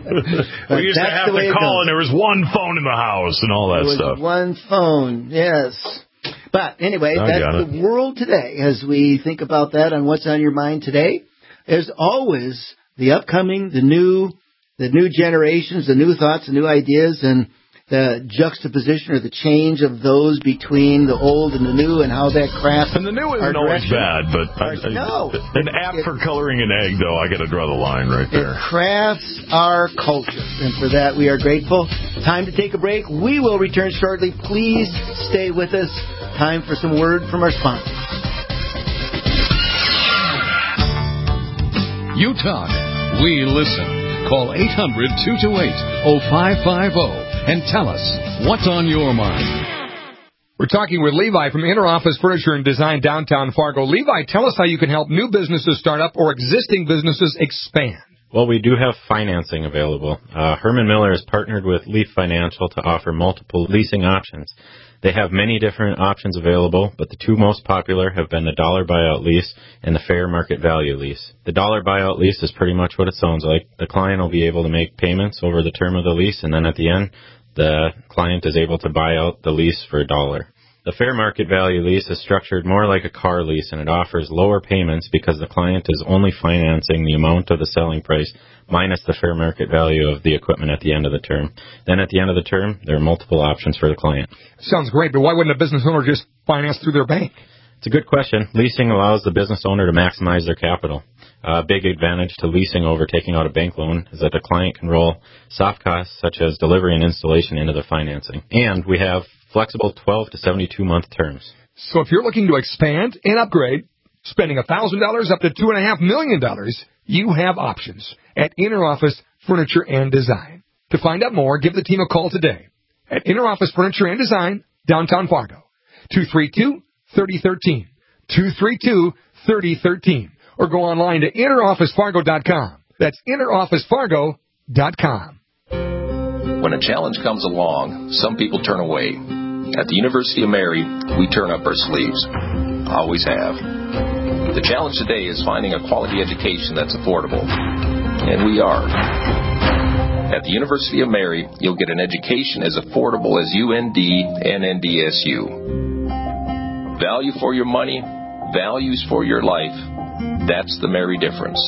we used to have to call, and there was one phone in the house and all that there was stuff. One phone, yes. But anyway, I that's the world today. As we think about that on What's on Your Mind today, there's always the upcoming, the new, the new generations, the new thoughts, the new ideas, and the juxtaposition or the change of those between the old and the new and how that crafts. And the new isn't always bad, but I, I, no. an app it, for coloring an egg, though, I got to draw the line right there. It crafts our culture, and for that we are grateful. Time to take a break. We will return shortly. Please stay with us. Time for some word from our sponsor. You talk, we listen. Call eight hundred, two two eight, oh five five oh. And tell us what's on your mind. We're talking with Levi from Inner Office Furniture and Design, downtown Fargo. Levi, tell us how you can help new businesses start up or existing businesses expand. Well, we do have financing available. Uh, Herman Miller has partnered with Leaf Financial to offer multiple leasing options. They have many different options available, but the two most popular have been the dollar buyout lease and the fair market value lease. The dollar buyout lease is pretty much what it sounds like. The client will be able to make payments over the term of the lease, and then at the end, the client is able to buy out the lease for a dollar. The fair market value lease is structured more like a car lease, and it offers lower payments because the client is only financing the amount of the selling price minus the fair market value of the equipment at the end of the term. Then at the end of the term, there are multiple options for the client. Sounds great, but why wouldn't a business owner just finance through their bank? It's a good question. Leasing allows the business owner to maximize their capital. A big advantage to leasing over taking out a bank loan is that the client can roll soft costs such as delivery and installation into the financing. And we have flexible twelve to seventy-two month terms. So if you're looking to expand and upgrade, spending one thousand dollars up to two point five million dollars, you have options at InterOffice Furniture and Design. To find out more, give the team a call today at InterOffice Furniture and Design, downtown Fargo, two three two, three oh one three, two three two, three oh one three, or go online to inter office fargo dot com. That's inter office fargo dot com. When a challenge comes along, some people turn away. At the University of Mary, we turn up our sleeves. Always have. The challenge today is finding a quality education that's affordable. And we are. At the University of Mary, you'll get an education as affordable as U N D and N D S U. Value for your money, values for your life. That's the Mary difference.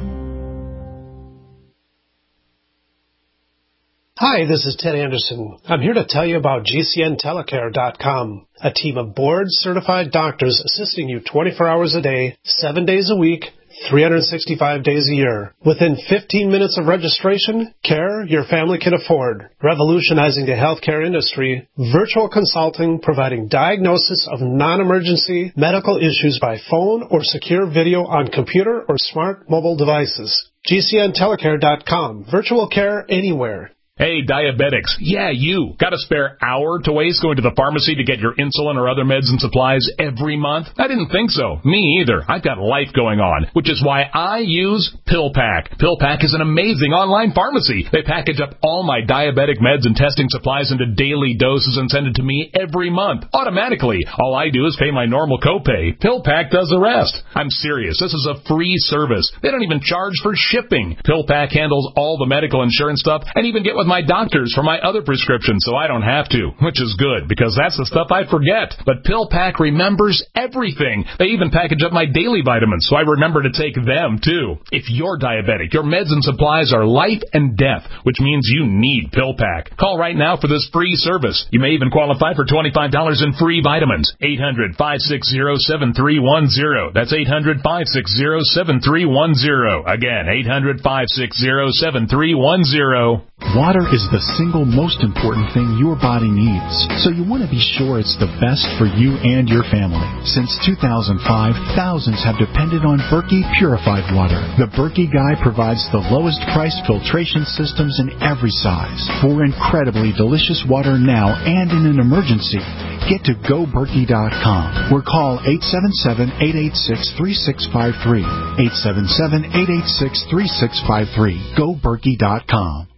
Hi, this is Ted Anderson. I'm here to tell you about G C N telecare dot com, a team of board-certified doctors assisting you twenty-four hours a day, seven days a week, three hundred sixty-five days a year. Within fifteen minutes of registration, care your family can afford. Revolutionizing the healthcare industry, virtual consulting providing diagnosis of non-emergency medical issues by phone or secure video on computer or smart mobile devices. G C N telecare dot com. Virtual care anywhere. Hey, diabetics. Yeah, you. Got a spare hour to waste going to the pharmacy to get your insulin or other meds and supplies every month? I didn't think so. Me either. I've got life going on, which is why I use PillPack. PillPack is an amazing online pharmacy. They package up all my diabetic meds and testing supplies into daily doses and send it to me every month, automatically. All I do is pay my normal copay. PillPack does the rest. I'm serious. This is a free service. They don't even charge for shipping. PillPack handles all the medical insurance stuff and even get with my doctors for my other prescriptions so I don't have to, which is good because that's the stuff I forget. But PillPack remembers everything. They even package up my daily vitamins so I remember to take them too. If you're diabetic, your meds and supplies are life and death, which means you need PillPack. Call right now for this free service. You may even qualify for twenty-five dollars in free vitamins. eight hundred, five six zero, seven three one zero. That's eight hundred, five six zero, seven three one zero. Again, eight hundred, five six zero, seven three one zero. Water is the single most important thing your body needs, so you want to be sure it's the best for you and your family. Since two thousand five, thousands have depended on Berkey purified water. The Berkey Guy provides the lowest priced filtration systems in every size for incredibly delicious water now and in an emergency. Get to go berkey dot com or call eight seven seven, eight eight six, three six five three. eight seven seven, eight eight six, three six five three. go berkey dot com.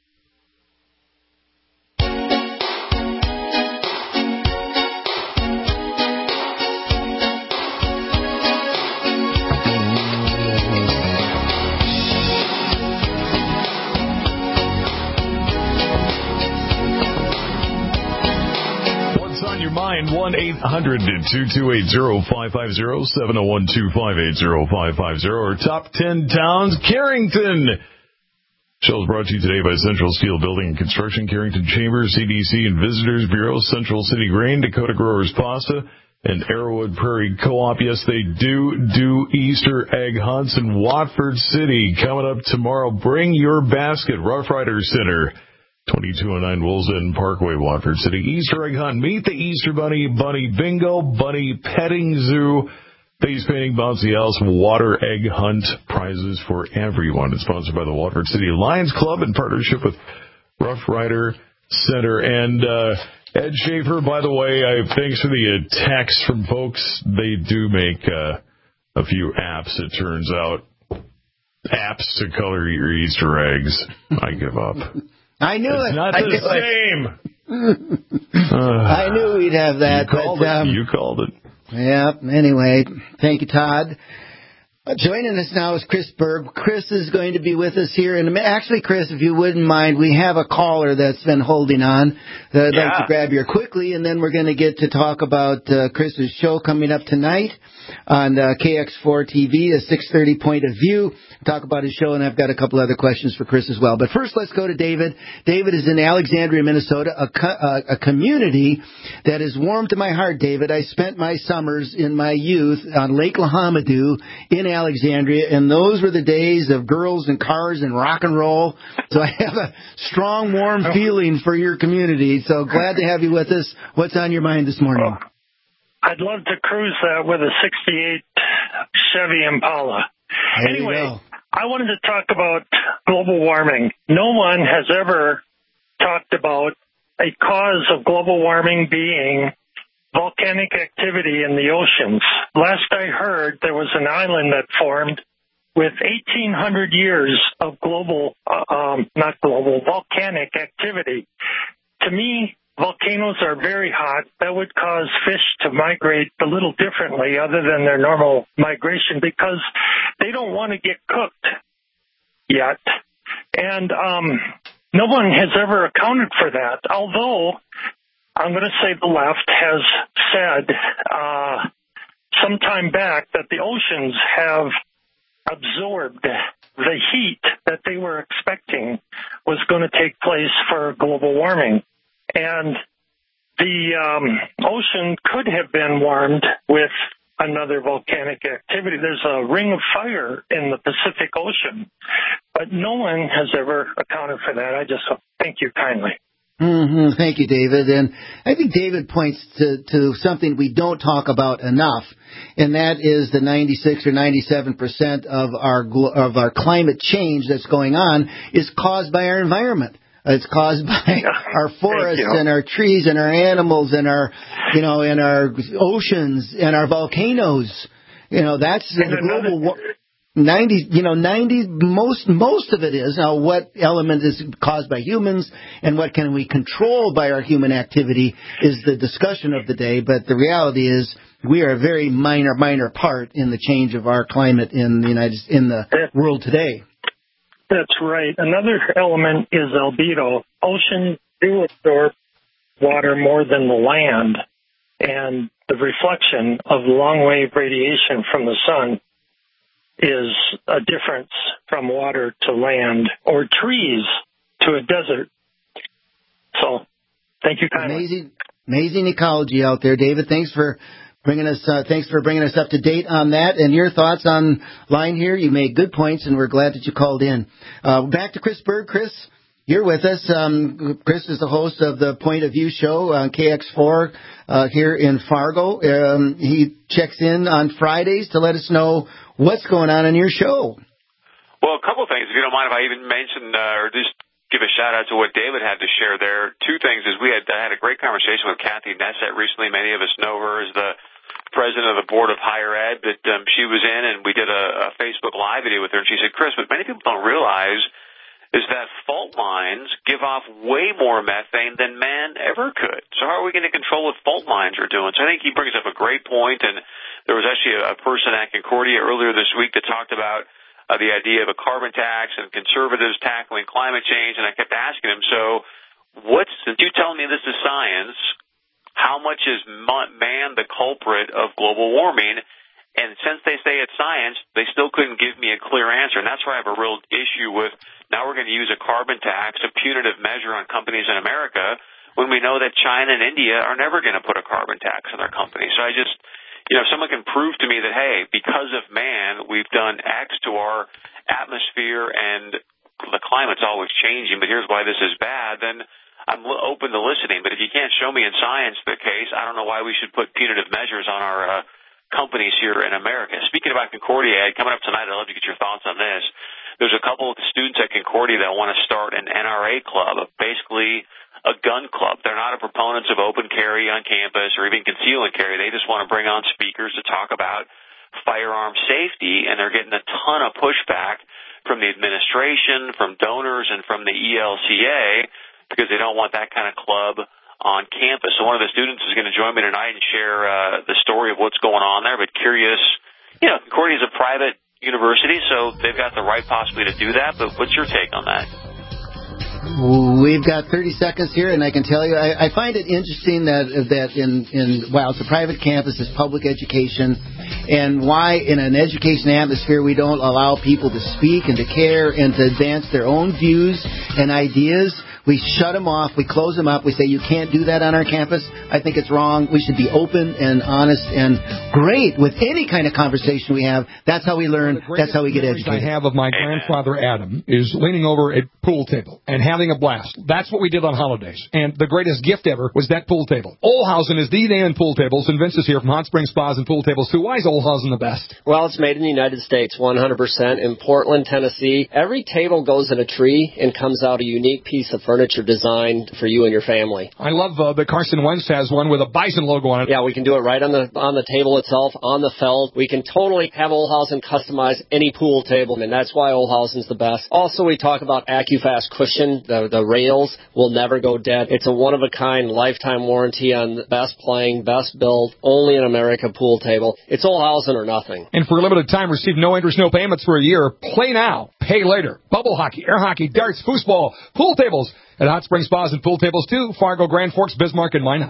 one eight hundred, two two eight, zero five five zero, seven oh one, two five eight, zero five five zero, or Top ten Towns, Carrington. Show is brought to you today by Central Steel Building and Construction, Carrington Chamber, C D C and Visitors Bureau, Central City Grain, Dakota Growers Pasta, and Arrowwood Prairie Co-op. Yes, they do do Easter egg hunts in Watford City. Coming up tomorrow, bring your basket, Rough Rider Center. twenty-two oh nine Woolsden Parkway, Watford City. Easter egg hunt. Meet the Easter Bunny, Bunny Bingo, Bunny Petting Zoo, face painting, bouncy house, water egg hunt, prizes for everyone. It's sponsored by the Watford City Lions Club in partnership with Rough Rider Center. And uh, Ed Schaefer, by the way, I thanks for the uh, text from folks. They do make uh, a few apps, it turns out. Apps to color your Easter eggs. I give up. I knew it's it. not I the same. I knew we'd have that. You called but, it. Um, you called it. Yeah, anyway, thank you, Todd. Uh, joining us now is Chris Berg. Chris is going to be with us here. And actually, Chris, if you wouldn't mind, we have a caller that's been holding on that I'd yeah. like to grab here quickly, and then we're going to get to talk about uh, Chris's show coming up tonight on uh, K X four T V, a six thirty Point of View. Talk about his show, and I've got a couple other questions for Chris as well. But first, let's go to David. David is in Alexandria, Minnesota, a, co- a, a community that is warm to my heart, David. I spent my summers in my youth on Lake Lahamadou in Alexandria, and those were the days of girls and cars and rock and roll. So I have a strong, warm feeling for your community. So glad to have you with us. What's on your mind this morning? Well, I'd love to cruise that with a sixty-eight Chevy Impala. There anyway, I wanted to talk about global warming. No one has ever talked about a cause of global warming being volcanic activity in the oceans. Last I heard, there was an island that formed with eighteen hundred years of global, uh, um, not global, volcanic activity. To me, volcanoes are very hot. That would cause fish to migrate a little differently other than their normal migration because they don't want to get cooked yet. And um, no one has ever accounted for that, although I'm going to say the left has said uh, some time back that the oceans have absorbed the heat that they were expecting was going to take place for global warming. And the um, ocean could have been warmed with another volcanic activity. There's a ring of fire in the Pacific Ocean, but no one has ever accounted for that. I just thank you kindly. Mm-hmm. Thank you, David. And I think David points to, to something we don't talk about enough, and that is the ninety-six or ninety-seven percent of our of our climate change that's going on is caused by our environment. It's caused by our forests and our trees and our animals and our, you know, and our oceans and our volcanoes. You know, that's the global wa- ninety. You know, ninety. Most most of it is now. What element is caused by humans and what can we control by our human activity is the discussion of the day. But the reality is, we are a very minor minor part in the change of our climate in the United in the world today. That's right. Another element is albedo. Oceans do absorb water more than the land, and the reflection of long-wave radiation from the sun is a difference from water to land or trees to a desert. So, thank you kindly. Amazing, amazing ecology out there, David. Thanks for bringing us. Uh, thanks for bringing us up to date on that. And your thoughts on line here. You made good points, and we're glad that you called in. Uh, back to Chris Berg. Chris, you're with us. Um, Chris is the host of the Point of View show on K X four uh, here in Fargo. Um, he checks in on Fridays to let us know what's going on in your show. Well, a couple of things, if you don't mind, if I even mention uh, or just give a shout out to what David had to share there. Two things is we had I had a great conversation with Kathy Nessett recently. Many of us know her as the president of the board of higher ed that um, she was in, and we did a, a Facebook Live video with her, and she said, Chris, what many people don't realize is that fault lines give off way more methane than man ever could. So how are we going to control what fault lines are doing? So I think he brings up a great point, and there was actually a, a person at Concordia earlier this week that talked about uh, the idea of a carbon tax and conservatives tackling climate change, and I kept asking him, so what's, since you tell me this is science, how much is man the culprit of global warming? And since they say it's science, they still couldn't give me a clear answer. And that's where I have a real issue with now we're going to use a carbon tax, a punitive measure on companies in America, when we know that China and India are never going to put a carbon tax on their companies. So I just, you know, if someone can prove to me that, hey, because of man, we've done X to our atmosphere and the climate's always changing, but here's why this is bad, then I'm open to listening, but if you can't show me in science the case, I don't know why we should put punitive measures on our uh, companies here in America. Speaking about Concordia, coming up tonight, I'd love to get your thoughts on this. There's a couple of students at Concordia that want to start an N R A club, basically a gun club. They're not a proponents of open carry on campus or even conceal and carry. They just want to bring on speakers to talk about firearm safety, and they're getting a ton of pushback from the administration, from donors, and from the E L C A. because they don't want that kind of club on campus. So one of the students is going to join me tonight and share uh, the story of what's going on there, but curious, you know, Concordia is a private university, so they've got the right possibly to do that, but what's your take on that? We've got thirty seconds here, and I can tell you, I, I find it interesting that that in, in while it's a private campus, it's public education, and why in an education atmosphere we don't allow people to speak and to care and to advance their own views and ideas. We shut them off. We close them up. We say, you can't do that on our campus. I think it's wrong. We should be open and honest and great with any kind of conversation we have. That's how we learn. That's how we get educated. I have of my grandfather, Adam, is leaning over a pool table and having a blast. That's what we did on holidays. And the greatest gift ever was that pool table. Olhausen is the name in pool tables. And Vince is here from Hot Springs Spas and Pool Tables. So why is Olhausen the best? Well, it's made in the United States, one hundred percent in Portland, Tennessee. Every table goes in a tree and comes out a unique piece of furniture designed for you and your family. I love uh, that Carson Wentz has one with a Bison logo on it. Yeah, we can do it right on the on the table itself, on the felt. We can totally have Olhausen customize any pool table, and that's why Olhausen's the best. Also, we talk about AccuFast cushion. The, the rails will never go dead. It's a one-of-a-kind lifetime warranty on the best playing, best built, only in America pool table. It's Olhausen or nothing. And for a limited time, receive no interest, no payments for a year. Play now, pay later. Bubble hockey, air hockey, darts, foosball, pool tables at Hot Springs Spas and Pool Tables too. Fargo, Grand Forks, Bismarck, and Minot.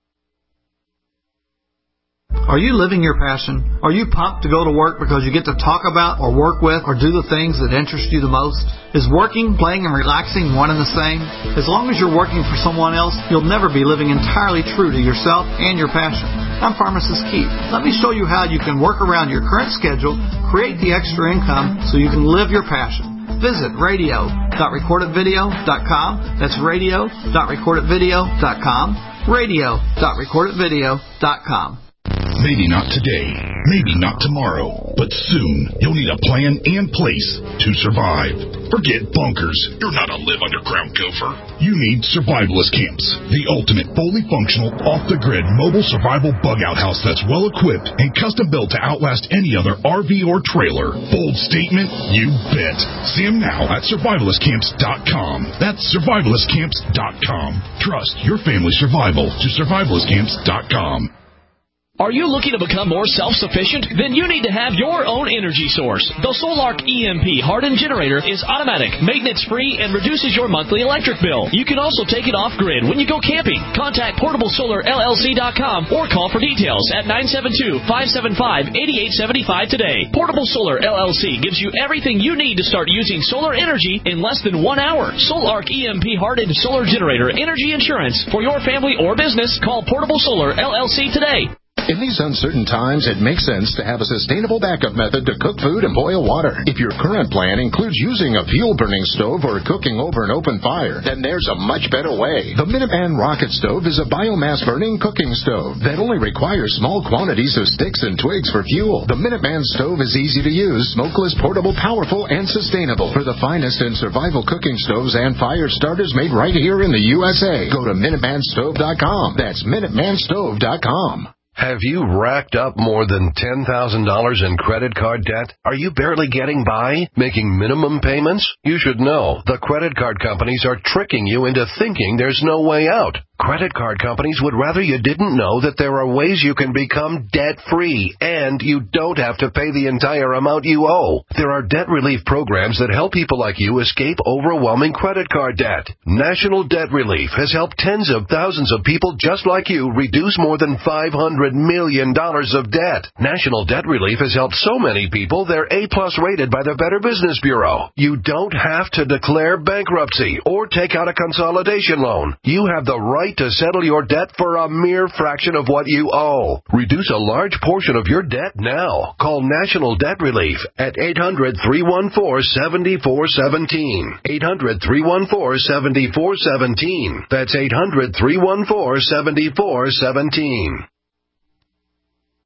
Are you living your passion? Are you pumped to go to work because you get to talk about or work with or do the things that interest you the most? Is working, playing, and relaxing one and the same? As long as you're working for someone else, you'll never be living entirely true to yourself and your passion. I'm Pharmacist Keith. Let me show you how you can work around your current schedule, create the extra income so you can live your passion. Visit radio dot record it video dot com. That's radio dot record it video dot com. radio dot record it video dot com. Maybe not today, maybe not tomorrow, but soon you'll need a plan and place to survive. Forget bunkers. You're not a live underground gopher. You need survivalist camps, the ultimate fully functional, off-the-grid mobile survival bug-out house that's well-equipped and custom-built to outlast any other R V or trailer. Bold statement? You bet. See them now at survivalist camps dot com. That's survivalist camps dot com. Trust your family's survival to survivalist camps dot com. Are you looking to become more self-sufficient? Then you need to have your own energy source. The Solark E M P hardened generator is automatic, maintenance-free, and reduces your monthly electric bill. You can also take it off-grid when you go camping. Contact portable solar L L C dot com or call for details at nine seven two, five seven five, eight eight seven five today. Portable Solar L L C gives you everything you need to start using solar energy in less than one hour. Solark E M P hardened solar generator energy insurance for your family or business. Call Portable Solar L L C today. In these uncertain times, it makes sense to have a sustainable backup method to cook food and boil water. If your current plan includes using a fuel-burning stove or cooking over an open fire, then there's a much better way. The Minuteman Rocket Stove is a biomass-burning cooking stove that only requires small quantities of sticks and twigs for fuel. The Minuteman Stove is easy to use, smokeless, portable, powerful, and sustainable. For the finest in survival cooking stoves and fire starters made right here in the U S A, go to minuteman stove dot com. That's minuteman stove dot com. Have you racked up more than ten thousand dollars in credit card debt? Are you barely getting by, making minimum payments? You should know the credit card companies are tricking you into thinking there's no way out. Credit card companies would rather you didn't know that there are ways you can become debt-free, and you don't have to pay the entire amount you owe. There are debt relief programs that help people like you escape overwhelming credit card debt. National Debt Relief has helped tens of thousands of people just like you reduce more than five hundred million dollars of debt. National Debt Relief has helped so many people they're A-plus rated by the Better Business Bureau. You don't have to declare bankruptcy or take out a consolidation loan. You have the right to settle your debt for a mere fraction of what you owe. Reduce a large portion of your debt now. Call National Debt Relief at eight hundred, three one four, seven four one seven. eight hundred, three one four, seven four one seven. That's eight hundred, three one four, seven four one seven.